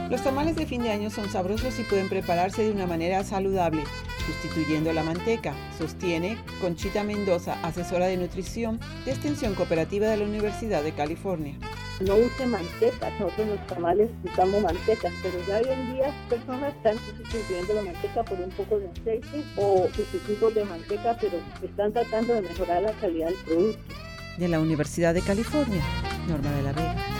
Los tamales de fin de año son sabrosos y pueden prepararse de una manera saludable, sustituyendo la manteca, sostiene Conchita Mendoza, asesora de nutrición de Extensión Cooperativa de la Universidad de California. No use manteca, nosotros en los tamales usamos manteca, pero ya hoy en día personas están sustituyendo la manteca por un poco de aceite o sustitutos de manteca, pero están tratando de mejorar la calidad del producto. De la Universidad de California, Norma de la Vega.